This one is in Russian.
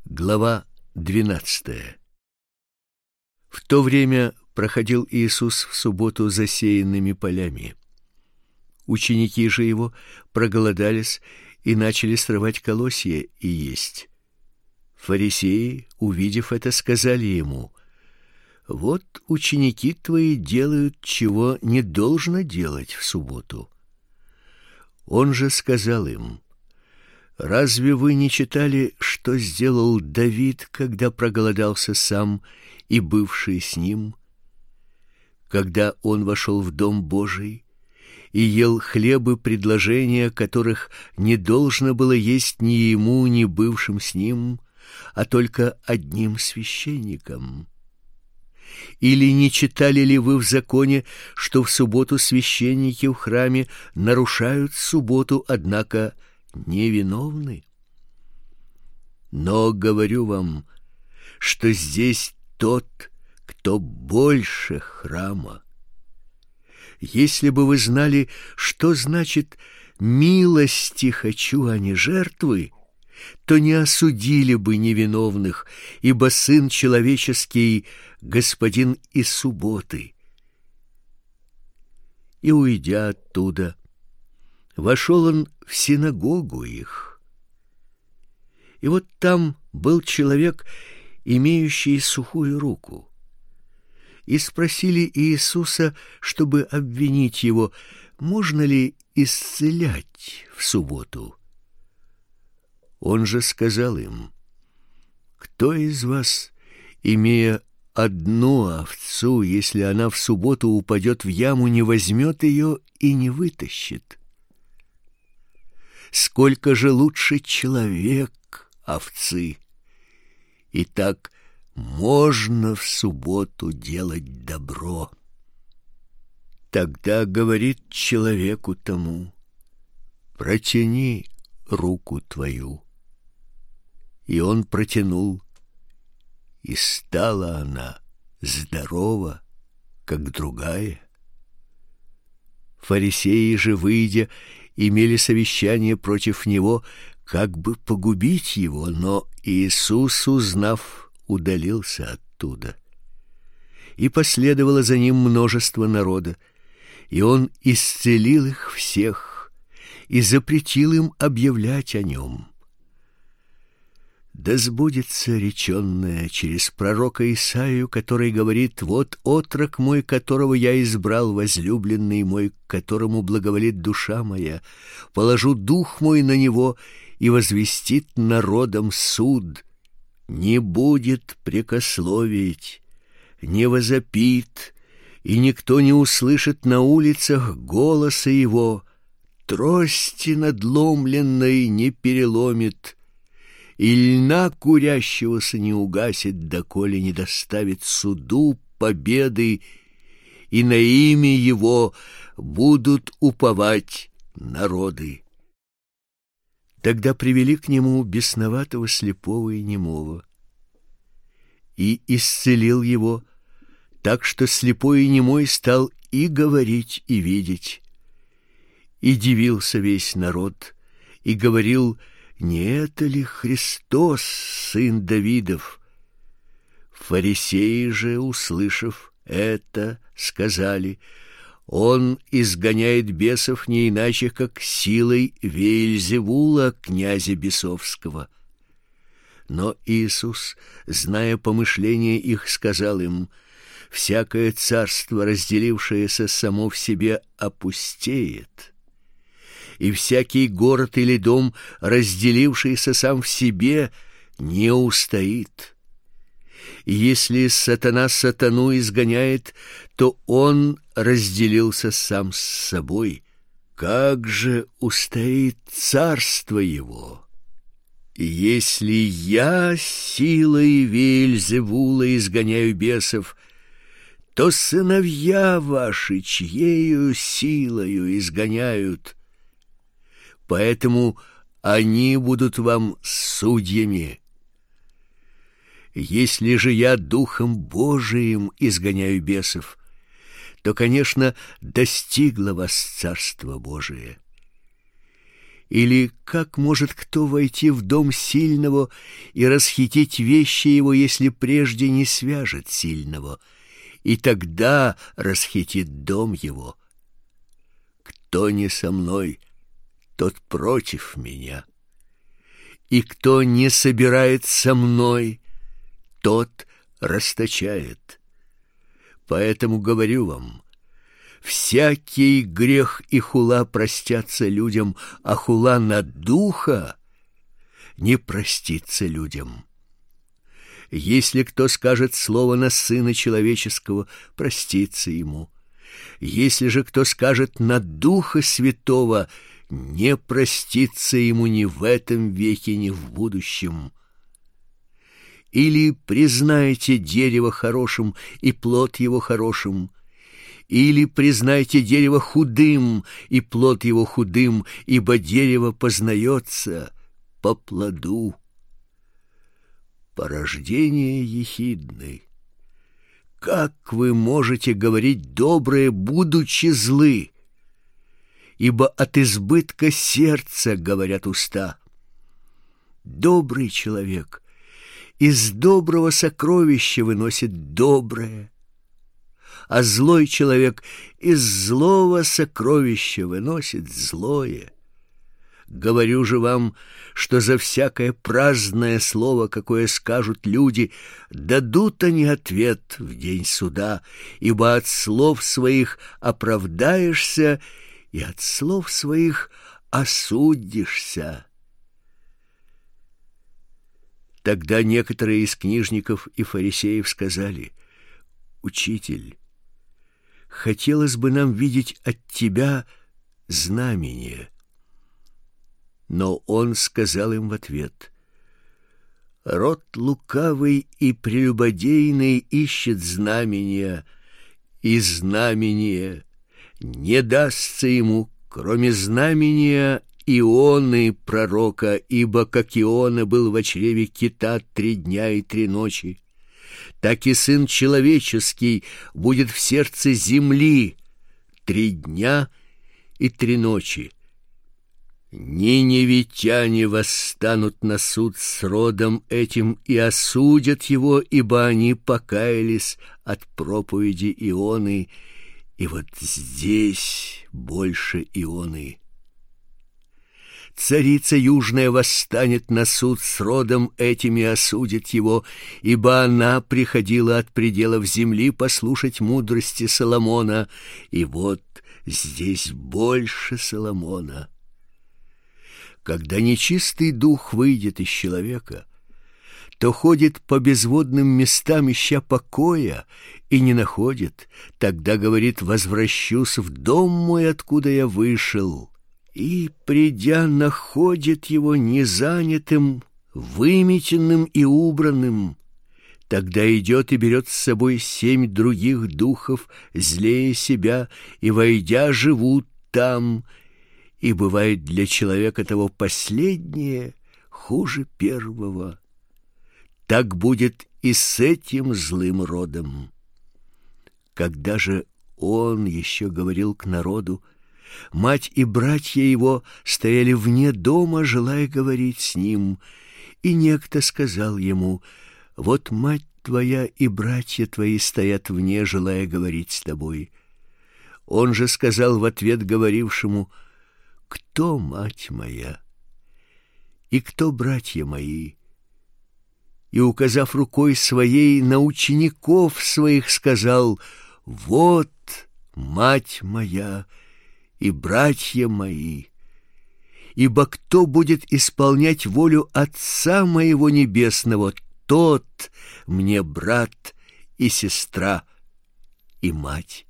Глава 12. В то время проходил Иисус в субботу засеянными полями. Ученики же его проголодались и начали срывать колосья и есть. Фарисеи, увидев это, сказали ему: «Вот ученики твои делают, чего не должно делать в субботу». Он же сказал им: «Разве вы не читали, что сделал Давид, когда проголодался сам и бывший с ним, когда он вошел в дом Божий и ел хлебы предложения, которых не должно было есть ни ему, ни бывшим с ним, а только одним священникам? Или не читали ли вы в законе, что в субботу священники в храме нарушают субботу, однако невиновны? Но говорю вам, что здесь тот, кто больше храма. Если бы вы знали, что значит «милости хочу, а не жертвы», то не осудили бы невиновных, ибо Сын Человеческий — Господин и субботы». И, уйдя оттуда, вошел он в синагогу их. И вот там был человек, имеющий сухую руку. И спросили Иисуса, чтобы обвинить его, можно ли исцелять в субботу. Он же сказал им: «Кто из вас, имея одну овцу, если она в субботу упадет в яму, не возьмет ее и не вытащит? Сколько же лучше человек овцы? Итак, можно в субботу делать добро». Тогда говорит человеку тому: «Протяни руку твою». И он протянул, и стала она здорова, как другая. Фарисеи же, выйдя, имели совещание против него, как бы погубить его, но Иисус, узнав, удалился оттуда. И последовало за ним множество народа, и он исцелил их всех и запретил им объявлять о нем. Да сбудется реченное через пророка Исаию, который говорит: «Вот отрок мой, которого я избрал, возлюбленный мой, к которому благоволит душа моя, положу дух мой на него и возвестит народам суд. Не будет прекословить, не возопит, и никто не услышит на улицах голоса его, трости надломленной не переломит, и льна курящегося не угасит, доколе не доставит суду победы, и на имя его будут уповать народы». Тогда привели к нему бесноватого слепого и немого, и исцелил его, так что слепой и немой стал и говорить, и видеть. И дивился весь народ, и говорил: «Не это ли Христос, сын Давидов?» Фарисеи же, услышав это, сказали: «Он изгоняет бесов не иначе, как силой Веельзевула, князя бесовского». Но Иисус, зная помышления их, сказал им: «Всякое царство, разделившееся само в себе, опустеет, и всякий город или дом, разделившийся сам в себе, не устоит. И если сатана сатану изгоняет, то он разделился сам с собой. Как же устоит царство его? И если я силой Веельзевула изгоняю бесов, то сыновья ваши чьею силою изгоняют? Поэтому они будут вам судьями. Если же я Духом Божиим изгоняю бесов, то, конечно, достигло вас Царство Божие. Или как может кто войти в дом сильного и расхитить вещи его, если прежде не свяжет сильного, и тогда расхитит дом его? Кто не со мной, тот против меня, и кто не собирает со мной, тот расточает. Поэтому говорю вам, всякий грех и хула простятся людям, а хула на духа не простится людям. Если кто скажет слово на Сына Человеческого, простится ему. Если же кто скажет на Духа Святого, не простится ему ни в этом веке, ни в будущем. Или признайте дерево хорошим и плод его хорошим, или признайте дерево худым и плод его худым, ибо дерево познается по плоду. Порождение ехидны. Как вы можете говорить доброе, будучи злы? Ибо от избытка сердца говорят уста. Добрый человек из доброго сокровища выносит доброе, а злой человек из злого сокровища выносит злое. Говорю же вам, что за всякое праздное слово, какое скажут люди, дадут они ответ в день суда, ибо от слов своих оправдаешься, и от слов своих осудишься. Тогда некоторые из книжников и фарисеев сказали: «Учитель, хотелось бы нам видеть от тебя знамение». Но он сказал им в ответ: «Род лукавый и прелюбодейный ищет знамения, и знамение не дастся ему, кроме знамения Ионы пророка, ибо как Иона был в чреве кита 3 дня и 3 ночи, так и Сын Человеческий будет в сердце земли 3 дня и 3 ночи. Ниневитяне восстанут на суд с родом этим и осудят его, ибо они покаялись от проповеди Ионы, и вот здесь больше Ионы. Царица Южная восстанет на суд с родом этим и осудит его, ибо она приходила от пределов земли послушать мудрости Соломона, и вот здесь больше Соломона. Когда нечистый дух выйдет из человека, то ходит по безводным местам, ища покоя, и не находит. Тогда говорит: «Возвращусь в дом мой, откуда я вышел». И, придя, находит его незанятым, выметенным и убранным. Тогда идет и берет с собой 7 других духов, злее себя, и, войдя, живут там. И бывает для человека того последнее хуже первого. Так будет и с этим злым родом. Когда же он еще говорил к народу, мать и братья его стояли вне дома, желая говорить с ним, и некто сказал ему: «Вот мать твоя и братья твои стоят вне, желая говорить с тобой». Он же сказал в ответ говорившему: «Кто мать моя? И кто братья мои?» И, указав рукой своей на учеников своих, сказал: «Вот мать моя и братья мои. Ибо кто будет исполнять волю Отца моего Небесного, тот мне брат и сестра и мать».